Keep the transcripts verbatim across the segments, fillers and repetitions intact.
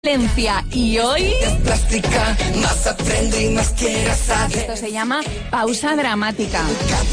Valencia. Y hoy plástica, más aprende y más quiero saber. Esto se llama pausa dramática.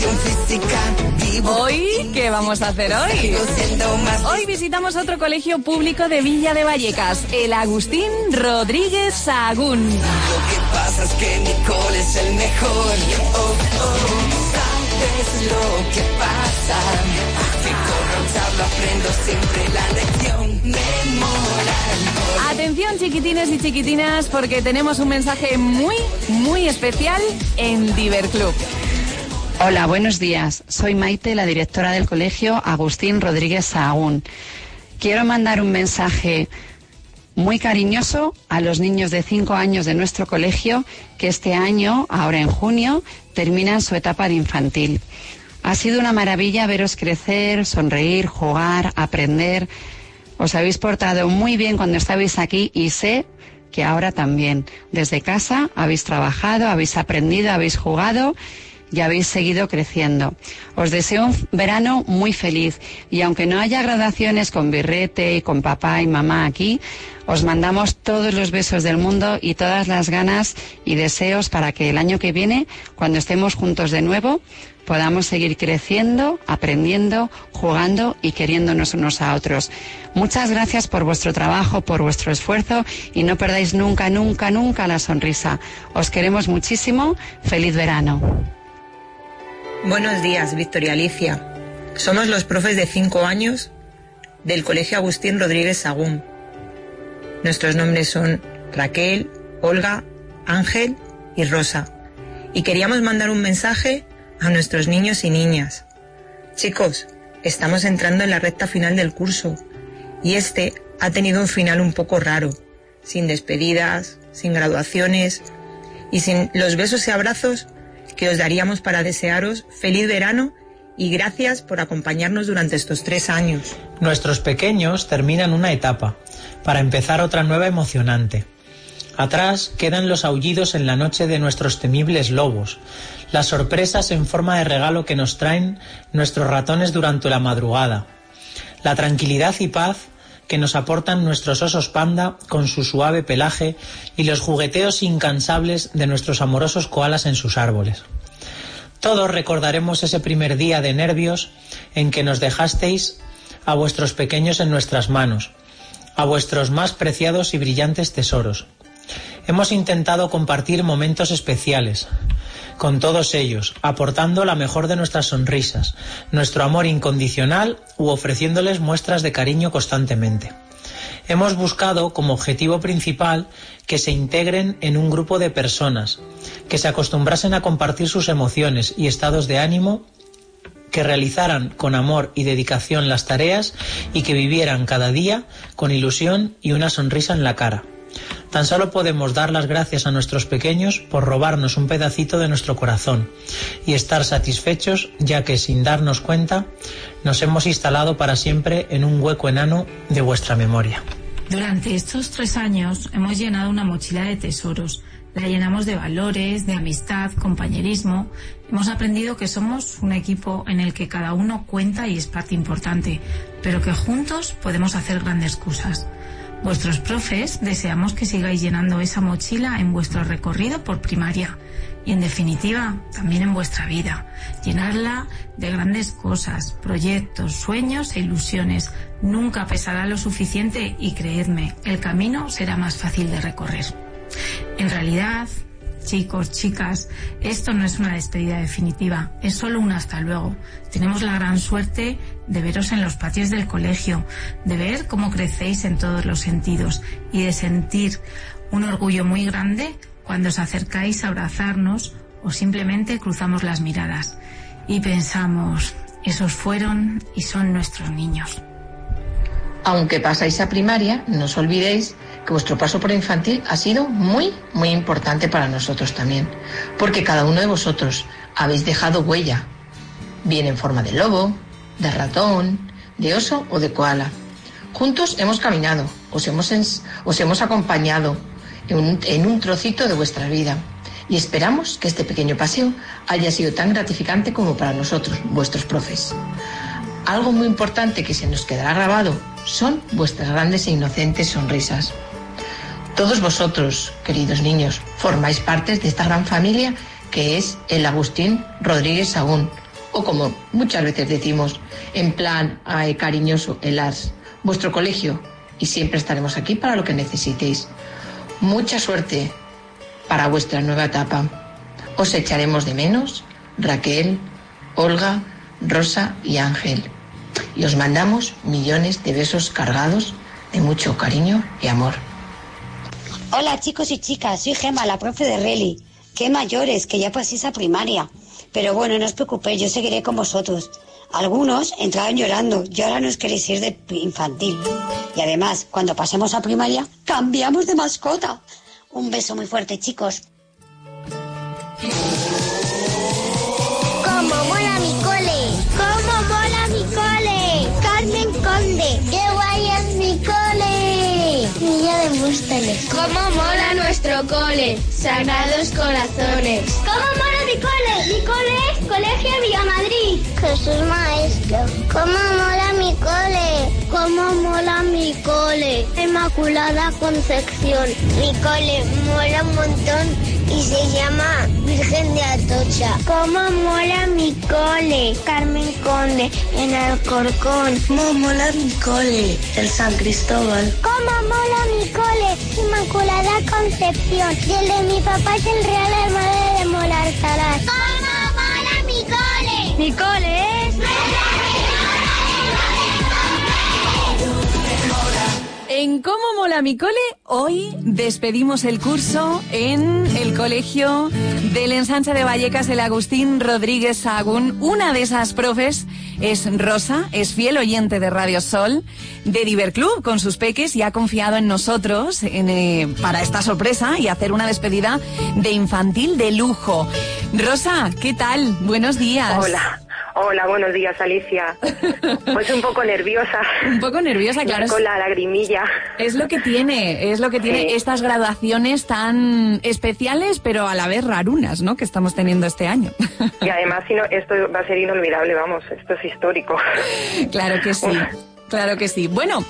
Física, Hoy, ¿qué vamos a hacer hoy? Hoy visitamos otro colegio público de Villa de Vallecas, el Agustín Rodríguez Sahagún. Lo que pasa es que mi cole es el mejor. Oh, oh, ¿sabes lo que pasa? Que con un tablo aprendo siempre la lección. Memorar. Atención, chiquitines y chiquitinas, porque tenemos un mensaje muy, muy especial en Diverclub. Hola, buenos días. Soy Maite, la directora del colegio Agustín Rodríguez Sahagún. Quiero mandar un mensaje muy cariñoso a los niños de cinco años de nuestro colegio que este año, ahora en junio, terminan su etapa de infantil. Ha sido una maravilla veros crecer, sonreír, jugar, aprender. Os habéis portado muy bien cuando estabais aquí y sé que ahora también. Desde casa habéis trabajado, habéis aprendido, habéis jugado y habéis seguido creciendo. Os deseo un verano muy feliz y aunque no haya graduaciones con birrete y con papá y mamá aquí, os mandamos todos los besos del mundo y todas las ganas y deseos para que el año que viene, cuando estemos juntos de nuevo, podamos seguir creciendo, aprendiendo, jugando y queriéndonos unos a otros. Muchas gracias por vuestro trabajo, por vuestro esfuerzo y no perdáis nunca, nunca, nunca la sonrisa. Os queremos muchísimo. Feliz verano. Buenos días, Victoria Alicia. Somos los profes de cinco años del Colegio Agustín Rodríguez Sahagún. Nuestros nombres son Raquel, Olga, Ángel y Rosa. Y queríamos mandar un mensaje a nuestros niños y niñas. Chicos, estamos entrando en la recta final del curso y este ha tenido un final un poco raro, sin despedidas, sin graduaciones y sin los besos y abrazos que os daríamos para desearos feliz verano y gracias por acompañarnos durante estos tres años. Nuestros pequeños terminan una etapa para empezar otra nueva emocionante. Atrás quedan los aullidos en la noche de nuestros temibles lobos, las sorpresas en forma de regalo que nos traen nuestros ratones durante la madrugada, la tranquilidad y paz que nos aportan nuestros osos panda con su suave pelaje y los jugueteos incansables de nuestros amorosos koalas en sus árboles. Todos recordaremos ese primer día de nervios en que nos dejasteis a vuestros pequeños en nuestras manos, a vuestros más preciados y brillantes tesoros. Hemos intentado compartir momentos especiales con todos ellos, aportando la mejor de nuestras sonrisas, nuestro amor incondicional u ofreciéndoles muestras de cariño constantemente. Hemos buscado como objetivo principal que se integren en un grupo de personas, que se acostumbrasen a compartir sus emociones y estados de ánimo, que realizaran con amor y dedicación las tareas y que vivieran cada día con ilusión y una sonrisa en la cara. Tan solo podemos dar las gracias a nuestros pequeños por robarnos un pedacito de nuestro corazón y estar satisfechos, ya que sin darnos cuenta nos hemos instalado para siempre en un hueco enano de vuestra memoria. Durante estos tres años hemos llenado una mochila de tesoros. La llenamos de valores, de amistad, compañerismo. Hemos aprendido que somos un equipo en el que cada uno cuenta y es parte importante, pero que juntos podemos hacer grandes cosas. Vuestros profes deseamos que sigáis llenando esa mochila en vuestro recorrido por primaria y, en definitiva, también en vuestra vida. Llenarla de grandes cosas, proyectos, sueños e ilusiones. Nunca pesará lo suficiente y, creedme, el camino será más fácil de recorrer. En realidad, chicos, chicas, esto no es una despedida definitiva, es solo un hasta luego. Tenemos la gran suerte de veros en los patios del colegio, de ver cómo crecéis en todos los sentidos y de sentir un orgullo muy grande cuando os acercáis a abrazarnos o simplemente cruzamos las miradas y pensamos, esos fueron y son nuestros niños. Aunque pasáis a primaria, no os olvidéis que vuestro paso por infantil ha sido muy, muy importante para nosotros también, porque cada uno de vosotros habéis dejado huella, bien en forma de lobo, de ratón, de oso o de koala. Juntos hemos caminado, os hemos, ens, os hemos acompañado en un, en un trocito de vuestra vida y esperamos que este pequeño paseo haya sido tan gratificante como para nosotros, vuestros profes. Algo muy importante que se nos quedará grabado son vuestras grandes e inocentes sonrisas. Todos vosotros, queridos niños, formáis parte de esta gran familia que es el Agustín Rodríguez Sahagún, o como muchas veces decimos, en plan ay, cariñoso, el A R S, vuestro colegio, y siempre estaremos aquí para lo que necesitéis. Mucha suerte para vuestra nueva etapa. Os echaremos de menos, Raquel, Olga, Rosa y Ángel. Y os mandamos millones de besos cargados de mucho cariño y amor. Hola chicos y chicas, soy Gema, la profe de Reli. Qué mayores, que ya paséis a primaria. Pero bueno, no os preocupéis, yo seguiré con vosotros. Algunos entraron llorando y ahora no os queréis ir de infantil. Y además, cuando pasemos a primaria, cambiamos de mascota. Un beso muy fuerte, chicos. ¡Cómo mola mi cole! ¡Cómo mola mi cole! ¡Carmen Conde! ¡Qué guay es mi cole! Niña de Móstoles. ¡Cómo mola nuestro cole! Sagrados Corazones. ¡Cómo mola mi cole! Mi cole es Colegio Villamadrid. Jesús Maestro. ¡Cómo mola mi cole! ¡Cómo mola mi cole! Inmaculada Concepción. Mi cole mola un montón y se llama Virgen de Atocha. ¡Cómo mola mi cole! Carmen Conde, en Alcorcón. ¡Cómo mola mi cole! El San Cristóbal. ¡Cómo mola mi cole! Inmaculada Concepción. Y el de mi papá es el Real Hermano de Molartalaz. ¡Cómo mola mi cole! Mi cole es... En ¿Cómo mola mi cole? Hoy despedimos el curso en el colegio del Ensanche de Vallecas, el Agustín Rodríguez Sahagún. Una de esas profes es Rosa, es fiel oyente de Radio Sol, de Diverclub con sus peques, y ha confiado en nosotros en, eh, para esta sorpresa y hacer una despedida de infantil de lujo. Rosa, ¿qué tal? Buenos días. Hola. Hola, buenos días, Alicia. Pues un poco nerviosa. Un poco nerviosa, claro. Con la lagrimilla. Es lo que tiene, es lo que tiene sí. Estas graduaciones tan especiales, pero a la vez rarunas, ¿no?, que estamos teniendo este año. Y además, si no, esto va a ser inolvidable, vamos, esto es histórico. Claro que sí. Claro que sí. Bueno,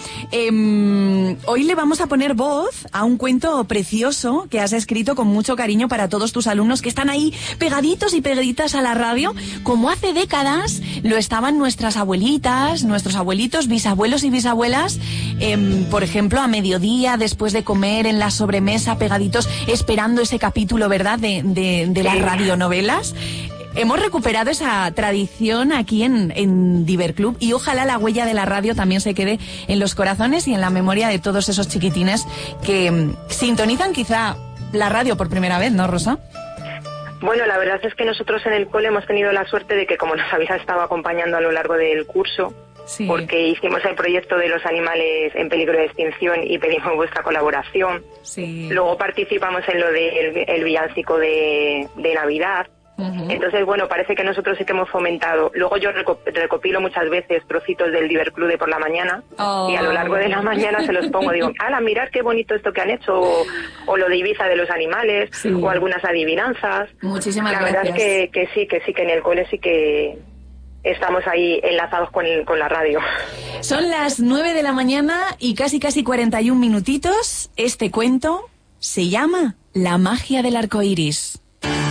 eh, hoy le vamos a poner voz a un cuento precioso que has escrito con mucho cariño para todos tus alumnos que están ahí pegaditos y pegaditas a la radio, como hace décadas lo estaban nuestras abuelitas, nuestros abuelitos, bisabuelos y bisabuelas, eh, por ejemplo, a mediodía, después de comer, en la sobremesa, pegaditos, esperando ese capítulo, ¿verdad?, de, de, de las radionovelas. Hemos recuperado esa tradición aquí en, en Diverclub, y ojalá la huella de la radio también se quede en los corazones y en la memoria de todos esos chiquitines que um, sintonizan quizá la radio por primera vez, ¿no, Rosa? Bueno, la verdad es que nosotros en el cole hemos tenido la suerte de que, como nos habéis estado acompañando a lo largo del curso, sí. porque hicimos el proyecto de los animales en peligro de extinción y pedimos vuestra colaboración. Sí. Luego participamos en lo del de el villancico de, de Navidad. Uh-huh. Entonces, bueno, parece que nosotros sí que hemos fomentado. Luego yo recopilo muchas veces trocitos del Diverclub de por la mañana, oh. y a lo largo de la mañana se los pongo. Digo, ala, mirad qué bonito esto que han hecho, o, o lo de Ibiza de los animales, sí. o algunas adivinanzas. Muchísimas la gracias. La verdad es que, que sí, que sí, que en el cole sí que estamos ahí enlazados con, el, con la radio. Son las nueve de la mañana y casi casi cuarenta y un minutitos. Este cuento se llama La magia del arco iris.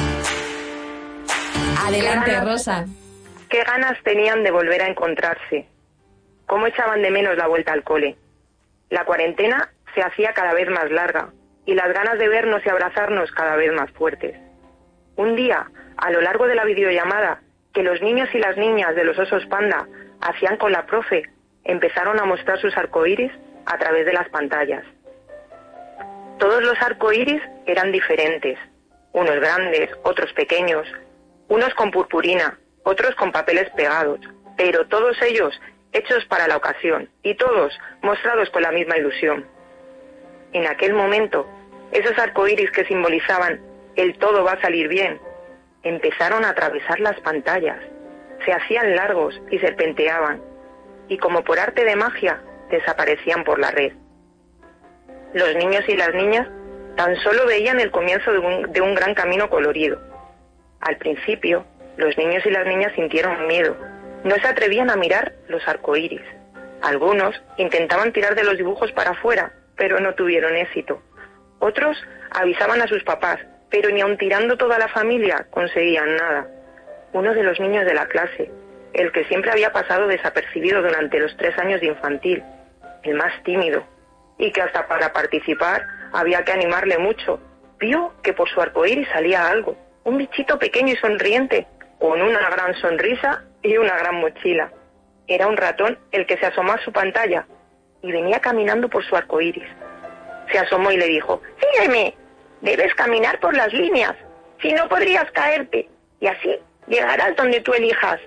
Adelante, ganas, Rosa. Qué ganas tenían de volver a encontrarse. Cómo echaban de menos la vuelta al cole. La cuarentena se hacía cada vez más larga y las ganas de vernos y abrazarnos cada vez más fuertes. Un día, a lo largo de la videollamada que los niños y las niñas de los osos panda hacían con la profe, empezaron a mostrar sus arcoíris a través de las pantallas. Todos los arcoíris eran diferentes, unos grandes, otros pequeños, unos con purpurina, otros con papeles pegados, pero todos ellos hechos para la ocasión y todos mostrados con la misma ilusión. En aquel momento, esos arcoíris que simbolizaban el todo va a salir bien, empezaron a atravesar las pantallas, se hacían largos y serpenteaban, y como por arte de magia, desaparecían por la red. Los niños y las niñas tan solo veían el comienzo de un, de un gran camino colorido. Al principio, los niños y las niñas sintieron miedo. No se atrevían a mirar los arcoíris. Algunos intentaban tirar de los dibujos para afuera, pero no tuvieron éxito. Otros avisaban a sus papás, pero ni aun tirando toda la familia conseguían nada. Uno de los niños de la clase, el que siempre había pasado desapercibido durante los tres años de infantil, el más tímido, y que hasta para participar había que animarle mucho, vio que por su arcoíris salía algo, un bichito pequeño y sonriente, con una gran sonrisa y una gran mochila. Era un ratón el que se asomó a su pantalla y venía caminando por su arcoíris. Se asomó y le dijo: «Sígueme, debes caminar por las líneas, si no podrías caerte, y así llegarás donde tú elijas».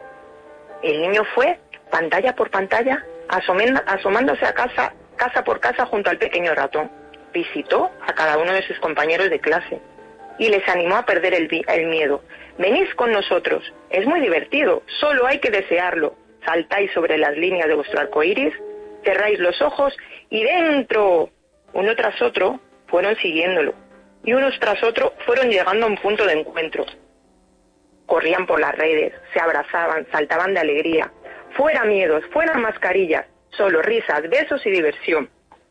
El niño fue, pantalla por pantalla, asomándose a casa, casa por casa junto al pequeño ratón. Visitó a cada uno de sus compañeros de clase y les animó a perder el, el miedo. «Venid con nosotros, es muy divertido, solo hay que desearlo. Saltáis sobre las líneas de vuestro arcoíris, cerráis los ojos y ¡dentro!». Uno tras otro fueron siguiéndolo y unos tras otro fueron llegando a un punto de encuentro. Corrían por las redes, se abrazaban, saltaban de alegría. Fuera miedos, fuera mascarillas, solo risas, besos y diversión.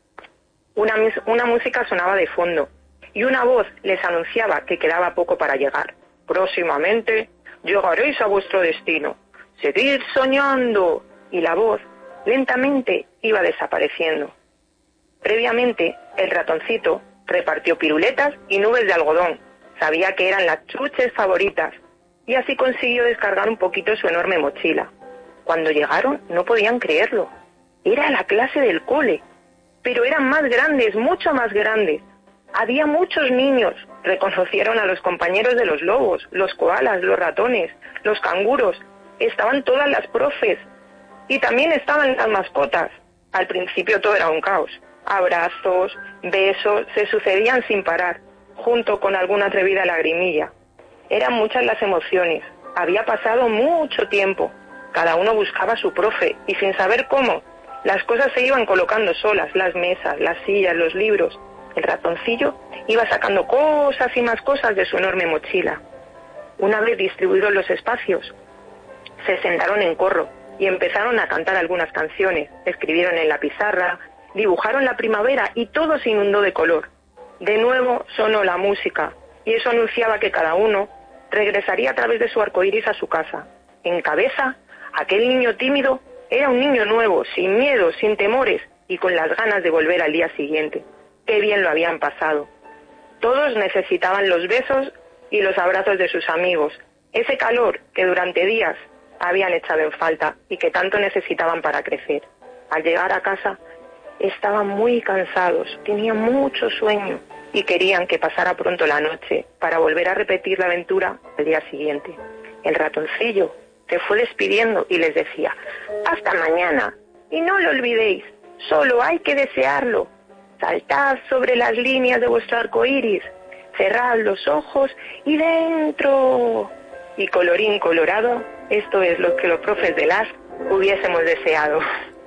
Una, una música sonaba de fondo y una voz les anunciaba que quedaba poco para llegar. «Próximamente llegaréis a vuestro destino. Seguid soñando». Y la voz lentamente iba desapareciendo. Previamente, el ratoncito repartió piruletas y nubes de algodón. Sabía que eran las chuches favoritas y así consiguió descargar un poquito su enorme mochila. Cuando llegaron no podían creerlo. Era la clase del cole, pero eran más grandes, mucho más grandes. Había muchos niños. Reconocieron a los compañeros de los lobos, los koalas, los ratones, los canguros. Estaban todas las profes y también estaban las mascotas. Al principio todo era un caos. Abrazos, besos, se sucedían sin parar, junto con alguna atrevida lagrimilla. Eran muchas las emociones. Había pasado mucho tiempo. Cada uno buscaba a su profe y sin saber cómo, las cosas se iban colocando solas, las mesas, las sillas, los libros. El ratoncillo iba sacando cosas y más cosas de su enorme mochila. Una vez distribuidos los espacios, se sentaron en corro y empezaron a cantar algunas canciones. Escribieron en la pizarra, dibujaron la primavera y todo se inundó de color. De nuevo sonó la música y eso anunciaba que cada uno regresaría a través de su arcoíris a su casa. En cabeza, aquel niño tímido era un niño nuevo, sin miedo, sin temores y con las ganas de volver al día siguiente. Qué bien lo habían pasado. Todos necesitaban los besos y los abrazos de sus amigos, ese calor que durante días habían echado en falta y que tanto necesitaban para crecer. Al llegar a casa, estaban muy cansados, tenían mucho sueño y querían que pasara pronto la noche para volver a repetir la aventura al día siguiente. El ratoncillo se fue despidiendo y les decía: «Hasta mañana, y no lo olvidéis, solo hay que desearlo. Saltad sobre las líneas de vuestro arcoíris, cerrad los ojos y ¡dentro!». Y colorín colorado, esto es lo que los profes de las hubiésemos deseado.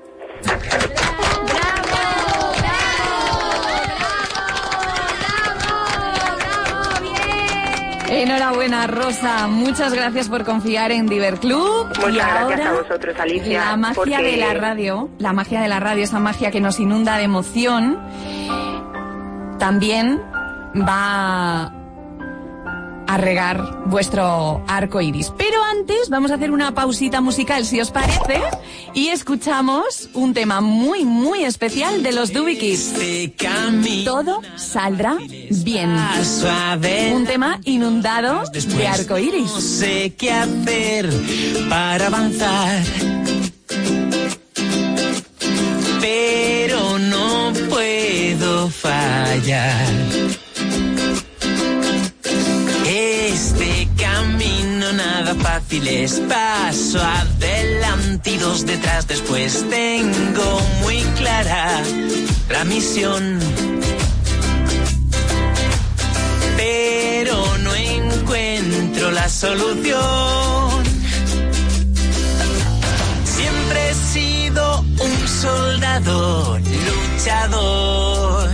Enhorabuena, Rosa. Muchas gracias por confiar en Diverclub. Muchas y gracias ahora, a vosotros, Alicia. La magia porque... de la radio, la magia de la radio, esa magia que nos inunda de emoción, también va a regar vuestro arco iris. Pero antes vamos a hacer una pausita musical, si os parece, y escuchamos un tema muy, muy especial de los Doobie Kids. Todo saldrá bien. Un tema inundado de arco iris. No sé qué hacer para avanzar, pero no puedo fallar. Este camino nada fácil es, paso adelante y dos detrás después. Tengo muy clara la misión, pero no encuentro la solución. Siempre he sido un soldado luchador,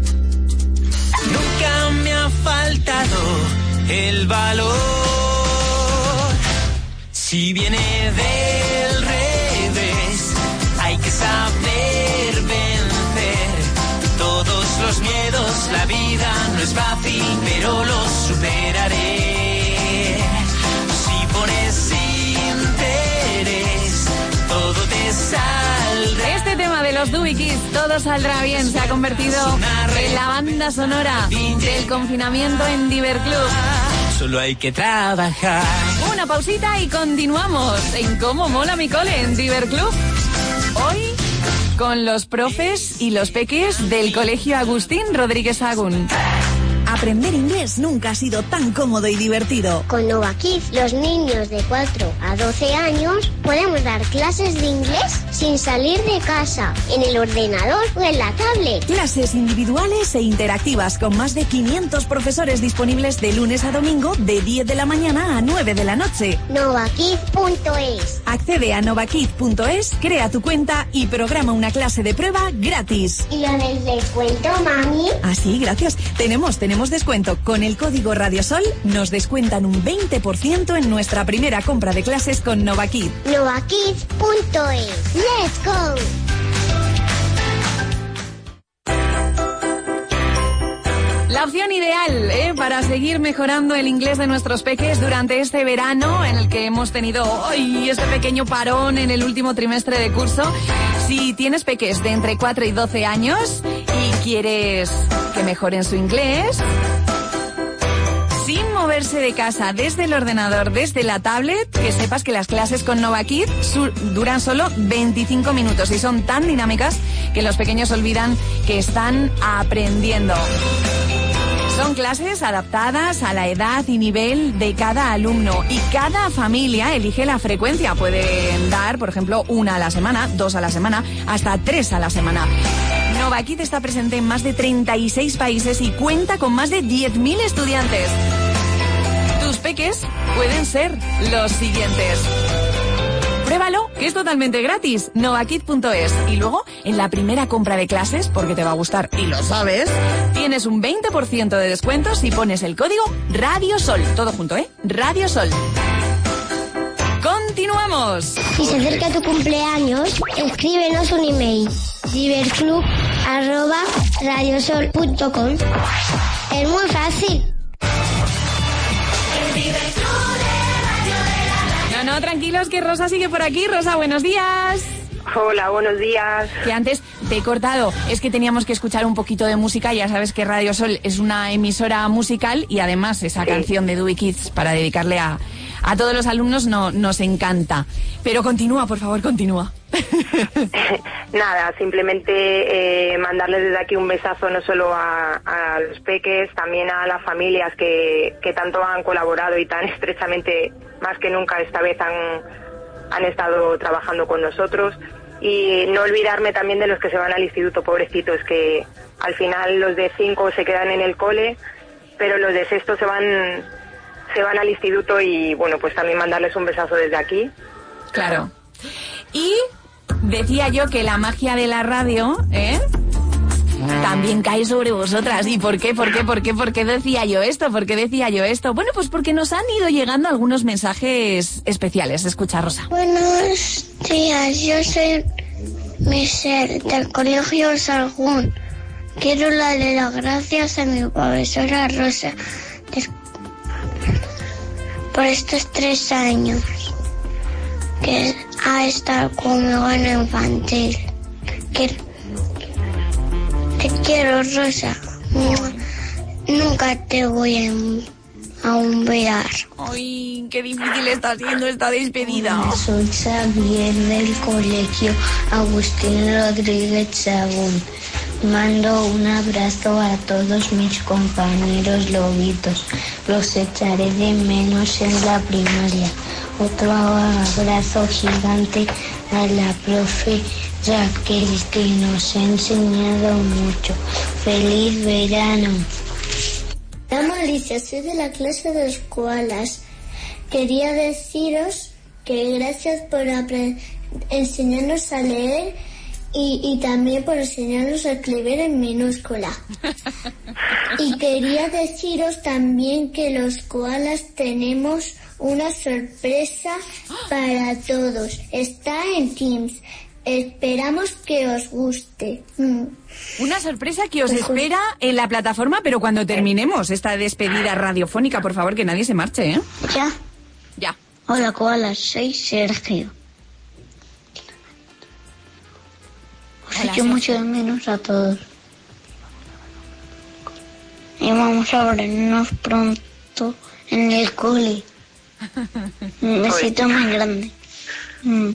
nunca me ha faltado el valor. Si viene del revés, hay que saber vencer todos los miedos la vida no es fácil, pero lo superaré. Si pones interés, todo te saldrá. Este tema de los Dooby Kids, Todo Saldrá Bien, se ha convertido en la banda sonora del confinamiento en Diverclub. Solo hay que trabajar. Una pausita y continuamos en Cómo Mola Mi Cole en Diverclub. Hoy con los profes y los peques del Colegio Agustín Rodríguez Sagún. Aprender inglés nunca ha sido tan cómodo y divertido. Con Nova Kids, los niños de cuatro a doce años podemos dar clases de inglés sin salir de casa, en el ordenador o en la tablet. Clases individuales e interactivas con más de quinientos profesores disponibles de lunes a domingo de diez de la mañana a nueve de la noche. nova kids punto es. Accede a nova kids punto es, crea tu cuenta y programa una clase de prueba gratis. ¿Y lo del descuento, mami? Ah, sí, gracias. Tenemos, tenemos descuento. Con el código Radiosol nos descuentan un veinte por ciento en nuestra primera compra de clases con Nova Kids. nova kids punto es. ¡Let's go! La opción ideal, ¿eh? Para seguir mejorando el inglés de nuestros peques durante este verano en el que hemos tenido hoy este pequeño parón en el último trimestre de curso. Si tienes peques de entre cuatro y doce años y quieres que mejoren su inglés, sin moverse de casa, desde el ordenador, desde la tablet, que sepas que las clases con Nova Kids duran solo veinticinco minutos y son tan dinámicas que los pequeños olvidan que están aprendiendo. Son clases adaptadas a la edad y nivel de cada alumno y cada familia elige la frecuencia. Pueden dar, por ejemplo, una a la semana, dos a la semana, hasta tres a la semana. Nova Kids está presente en más de treinta y seis países y cuenta con más de diez mil estudiantes. Tus peques pueden ser los siguientes. Pruébalo, que es totalmente gratis. nova kids punto es. Y luego, en la primera compra de clases, porque te va a gustar y lo sabes, tienes un veinte por ciento de descuento si pones el código Radiosol. Todo junto, ¿eh? Radiosol. ¡Continuamos! Si se acerca tu cumpleaños, escríbenos un email. diverclub arroba radiosol punto com. Es muy fácil. No, no, tranquilos, que Rosa sigue por aquí. Rosa, buenos días. Hola, buenos días. Que antes te he cortado, es que teníamos que escuchar un poquito de música. Ya sabes que Radio Sol es una emisora musical y además esa sí. canción de Dooby Kids para dedicarle a, a todos los alumnos no, nos encanta. Pero continúa, por favor, continúa. Nada, simplemente eh, mandarles desde aquí un besazo no solo a, a los peques, también a las familias que, que tanto han colaborado y tan estrechamente, más que nunca esta vez han, han estado trabajando con nosotros. Y no olvidarme también de los que se van al instituto, pobrecitos, que al final los de cinco se quedan en el cole, pero los de sexto se van, se van al instituto y bueno, pues también mandarles un besazo desde aquí. Claro. Y decía yo que la magia de la radio, ¿eh? también cae sobre vosotras. ¿Y por qué? ¿Por qué? ¿Por qué? ¿Por qué decía yo esto? ¿Por qué decía yo esto? Bueno, pues porque nos han ido llegando algunos mensajes especiales. Escucha, Rosa. Buenos días, yo soy Michelle del Colegio Sagún. Quiero darle las gracias a mi profesora Rosa por estos tres años que ha estado conmigo en la infantil. Quiero Te quiero, Rosa. Nunca te voy a olvidar. Ay, qué difícil está siendo esta despedida. Hola, soy Xavier del Colegio Agustín Rodríguez Sagún. Mando un abrazo a todos mis compañeros lobitos. Los echaré de menos en la primaria. Otro abrazo gigante a la profe Raquel, que nos ha enseñado mucho. ¡Feliz verano! Hola, Alicia, soy de la clase de escuelas. Quería deciros que gracias por enseñarnos a leer y, y también por enseñarnos a escribir en minúscula. Y quería deciros también que los koalas tenemos una sorpresa para todos. Está en Teams. Esperamos que os guste. Una sorpresa que os espera en la plataforma, pero cuando terminemos esta despedida radiofónica, por favor, que nadie se marche, ¿eh? Ya. Ya. Hola, koalas, soy Sergio. Os echo mucho de menos a todos. Y vamos a vernos pronto en el cole. Un besito más grande. Mm.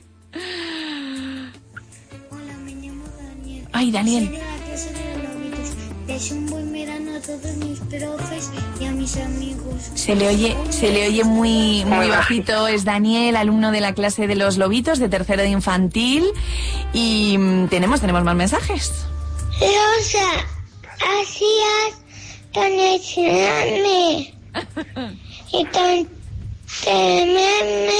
Hola, me llamo Daniel. Ay, Daniel. Soy de la clase de lobitos. Deseo un buen verano a todos mis profes y a mis amigos. Se le oye, se le oye muy, muy bajito. Es Daniel, alumno de la clase de los lobitos, de tercero de infantil. Y mm, tenemos, tenemos más mensajes. Rosa, hacías tan excelente y tan temerme.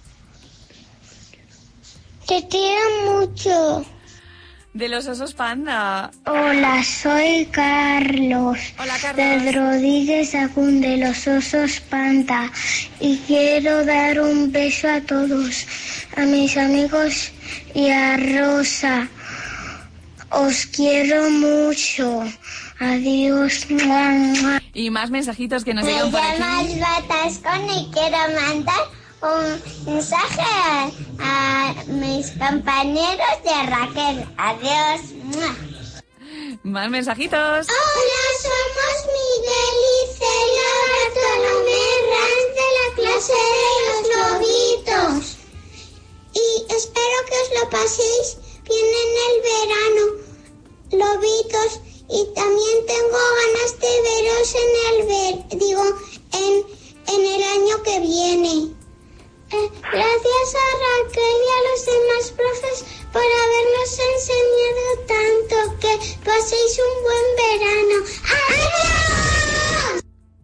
Te quiero mucho. De los osos panda. Hola, soy Carlos. Hola, Carlos. De Rodríguez Sagún de los osos panda. Y quiero dar un beso a todos, a mis amigos y a Rosa. Os quiero mucho. Adiós. Y más mensajitos que nos Me llegan por llamas aquí. Batascón y quiero mandar un mensaje a, a mis compañeros de Raquel. Adiós. Más mensajitos. Hola, somos Miguel y Celia Bartolomé Ranz de la clase de los lobitos. Y espero que os lo paséis bien en el verano, lobitos. Y también tengo ganas de veros en el ver, digo, en, en el año que viene. Eh, gracias a Raquel y a los demás profes por habernos enseñado tanto. Que paséis un buen verano. ¡Adiós!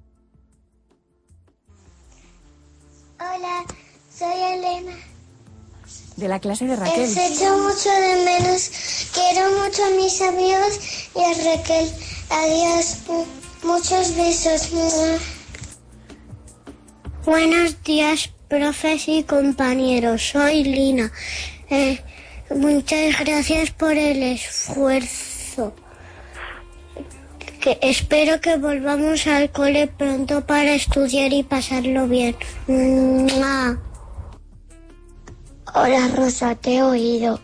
Hola, soy Elena. De la clase de Raquel. Os echo mucho de menos. Quiero mucho a mis amigos y a Raquel. Adiós. Muchos besos. Buenos días, profes y compañeros. Soy Lina. Eh, muchas gracias por el esfuerzo. Que espero que volvamos al cole pronto para estudiar y pasarlo bien. ¡Mua! Hola, Rosa, te he oído.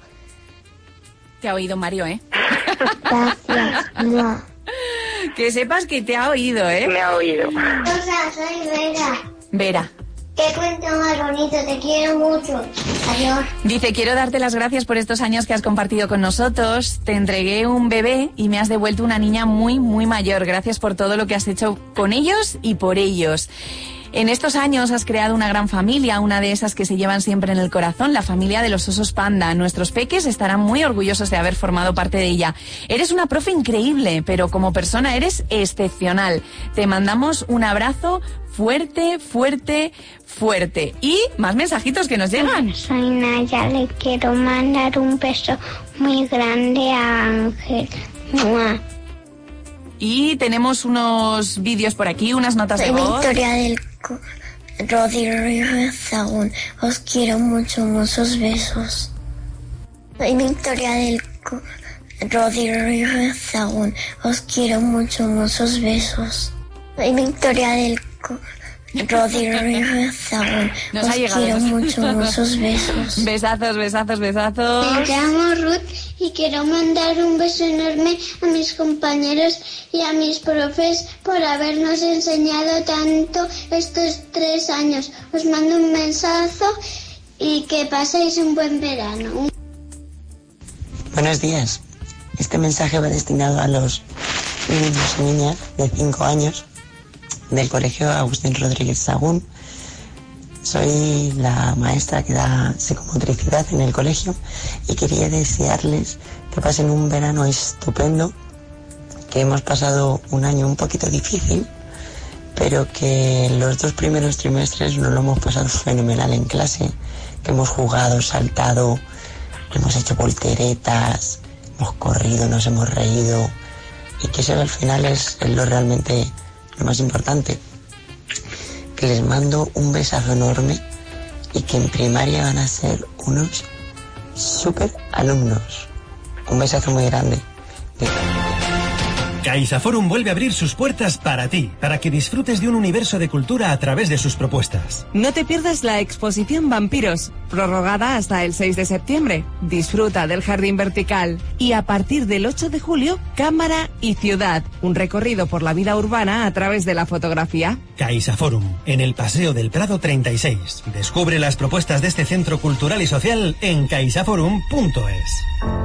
Te ha oído Mario, ¿eh? Gracias. ¡Mua! Que sepas que te ha oído, ¿eh? Me ha oído. Rosa, soy Vera. Vera. Qué cuento más bonito, te quiero mucho. Adiós. Dice, quiero darte las gracias por estos años que has compartido con nosotros. Te entregué un bebé y me has devuelto una niña muy, muy mayor. Gracias por todo lo que has hecho con ellos y por ellos. En estos años has creado una gran familia, una de esas que se llevan siempre en el corazón, la familia de los osos panda. Nuestros peques estarán muy orgullosos de haber formado parte de ella. Eres una profe increíble, pero como persona eres excepcional. Te mandamos un abrazo fuerte, fuerte, fuerte. Y más mensajitos que nos llegan. Soy Naya, le quiero mandar un beso muy grande a Ángel. ¡Mua! Y tenemos unos vídeos por aquí, unas notas de Soy voz. Victoria del Co- Rodríguez Sagún. Os quiero mucho, muchos besos. Soy Victoria del Co- Rodríguez Sagún. Os quiero mucho, muchos besos. Soy Victoria del Co- Rodríguez Sagún. Nos ha Os llegado. quiero mucho, muchos besos. Besazos, besazos, besazos. Me llamo Ruth y quiero mandar un beso enorme a mis compañeros y a mis profes por habernos enseñado tanto estos tres años. Os mando un mensaje y que paséis un buen verano. Buenos días. Este mensaje va destinado a los niños y niñas de cinco años del Colegio Agustín Rodríguez Sagún. Soy la maestra que da psicomotricidad en el colegio y quería desearles que pasen un verano estupendo, que hemos pasado un año un poquito difícil, pero que los dos primeros trimestres nos lo hemos pasado fenomenal en clase, que hemos jugado, saltado, hemos hecho volteretas, hemos corrido, nos hemos reído, y que eso al final es, es lo realmente lo más importante. Que les mando un besazo enorme y que en primaria van a ser unos súper alumnos. Un besazo muy grande. CaixaForum vuelve a abrir sus puertas para ti, para que disfrutes de un universo de cultura a través de sus propuestas. No te pierdas la exposición Vampiros, prorrogada hasta el seis de septiembre. Disfruta del jardín vertical. Y a partir del ocho de julio, Cámara y Ciudad, un recorrido por la vida urbana a través de la fotografía. CaixaForum, en el Paseo del Prado treinta y seis. Descubre las propuestas de este centro cultural y social en caixaforum punto es.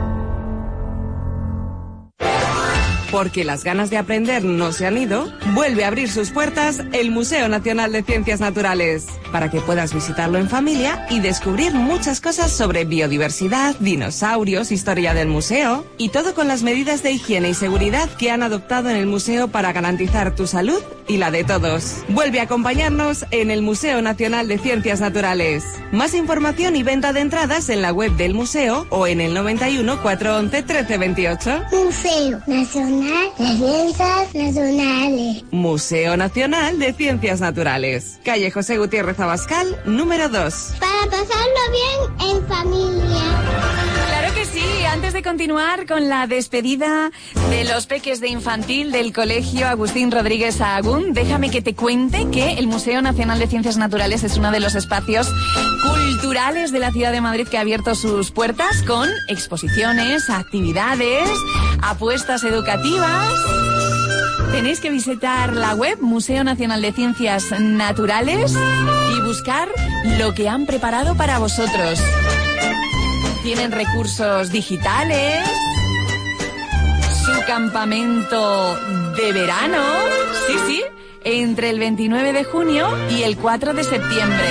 Porque las ganas de aprender no se han ido, vuelve a abrir sus puertas el Museo Nacional de Ciencias Naturales, para que puedas visitarlo en familia y descubrir muchas cosas sobre biodiversidad, dinosaurios, historia del museo, y todo con las medidas de higiene y seguridad que han adoptado en el museo para garantizar tu salud y la de todos. Vuelve a acompañarnos en el Museo Nacional de Ciencias Naturales. Más información y venta de entradas en la web del museo o en el noventa y uno, cuatrocientos once, trece veintiocho. Museo Nacional de Ciencias Naturales. Museo Nacional de Ciencias Naturales. Calle José Gutiérrez Abascal, número dos. Para pasarlo bien en familia. Claro que sí. Antes de continuar con la despedida de los peques de infantil del Colegio Agustín Rodríguez Sahagún, déjame que te cuente que el Museo Nacional de Ciencias Naturales es uno de los espacios culturales de la ciudad de Madrid que ha abierto sus puertas con exposiciones, actividades, apuestas educativas. Tenéis que visitar la web Museo Nacional de Ciencias Naturales y buscar lo que han preparado para vosotros. Tienen recursos digitales, su campamento de verano, sí, sí, entre el veintinueve de junio y el cuatro de septiembre.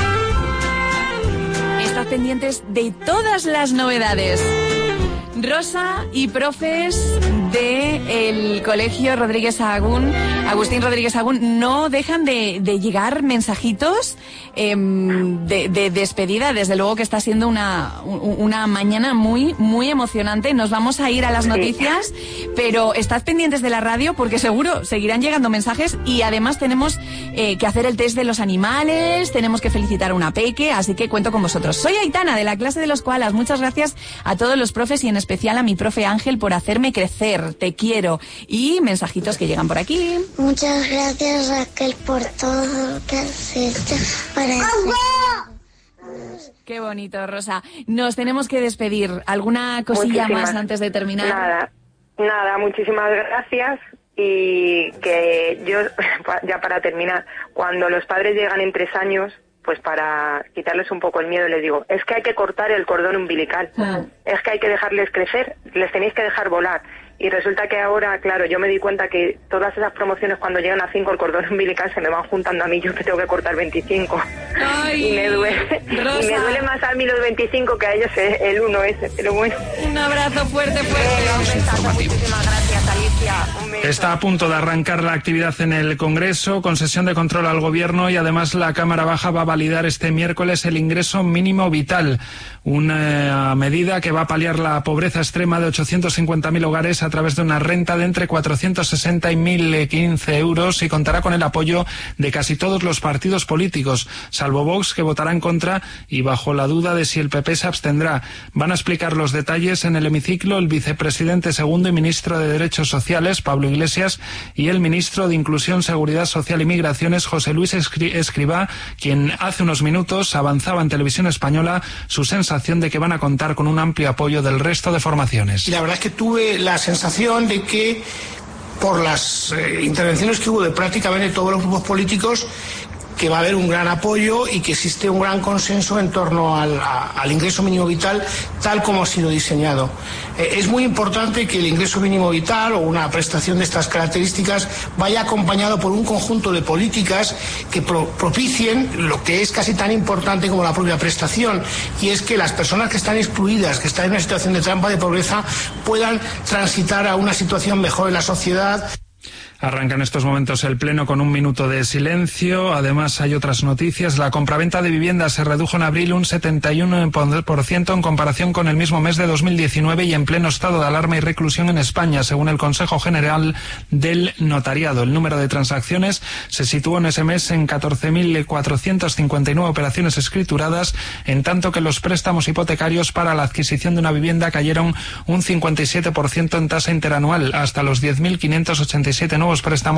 Estad pendientes de todas las novedades. Rosa y profes del Colegio Rodríguez Sahagún, Agustín Rodríguez Sahagún, no dejan de, de llegar mensajitos eh, de, de despedida. Desde luego que está siendo una, una mañana muy, muy emocionante. Nos vamos a ir a las noticias, pero estad pendientes de la radio porque seguro seguirán llegando mensajes y además tenemos eh, que hacer el test de los animales, tenemos que felicitar a una peque, así que cuento con vosotros. Soy Aitana de la clase de los koalas. Muchas gracias a todos los profes y en especial a mi profe Ángel por hacerme crecer. Te quiero. Y mensajitos que llegan por aquí. Muchas gracias, Raquel, por todo lo que has hecho para Qué bonito, Rosa. Nos tenemos que despedir. ¿Alguna cosilla muchísimas, más antes de terminar? Nada, nada, muchísimas gracias. Y que yo, ya para terminar, cuando los padres llegan en tres años, pues para quitarles un poco el miedo les digo, es que hay que cortar el cordón umbilical, ah. es que hay que dejarles crecer, les tenéis que dejar volar. Y resulta que ahora, claro, yo me di cuenta que todas esas promociones cuando llegan a cinco el cordón umbilical se me van juntando a mí, yo que tengo que cortar veinticinco. Ay, y me duele, Rosa. Y me duele más a mí los veinticinco que a ellos el uno ese, pero bueno. Un abrazo fuerte, fuerte. Un besazo, muchísimas gracias, Alicia. Un beso. Está a punto de arrancar la actividad en el Congreso con sesión de control al Gobierno y además la Cámara Baja va a validar este miércoles el ingreso mínimo vital, una medida que va a paliar la pobreza extrema de ochocientos cincuenta mil hogares a través de una renta de entre cuatrocientos sesenta y mil quince euros y contará con el apoyo de casi todos los partidos políticos, salvo Vox, que votará en contra y bajo la duda de si el P P se abstendrá. Van a explicar los detalles en el hemiciclo el vicepresidente segundo y ministro de Derechos Sociales, Pablo Iglesias, y el ministro de Inclusión, Seguridad Social y Migraciones, José Luis Escrivá, quien hace unos minutos avanzaba en Televisión Española su sensación de que van a contar con un amplio apoyo del resto de formaciones. Y la verdad es que tuve la sensación de que por las eh, intervenciones que hubo de prácticamente todos los grupos políticos que va a haber un gran apoyo y que existe un gran consenso en torno al, a, al ingreso mínimo vital tal como ha sido diseñado. Eh, es muy importante que el ingreso mínimo vital o una prestación de estas características vaya acompañado por un conjunto de políticas que pro, propicien lo que es casi tan importante como la propia prestación, y es que las personas que están excluidas, que están en una situación de trampa de pobreza, puedan transitar a una situación mejor en la sociedad. Arranca en estos momentos el Pleno con un minuto de silencio. Además, hay otras noticias. La compraventa de viviendas se redujo en abril un setenta y uno por ciento en comparación con el mismo mes de dos mil diecinueve y en pleno estado de alarma y reclusión en España, según el Consejo General del Notariado. El número de transacciones se situó en ese mes en catorce mil cuatrocientas cincuenta y nueve operaciones escrituradas, en tanto que los préstamos hipotecarios para la adquisición de una vivienda cayeron un cincuenta y siete por ciento en tasa interanual, hasta los diez mil quinientos ochenta y siete nuevos préstamos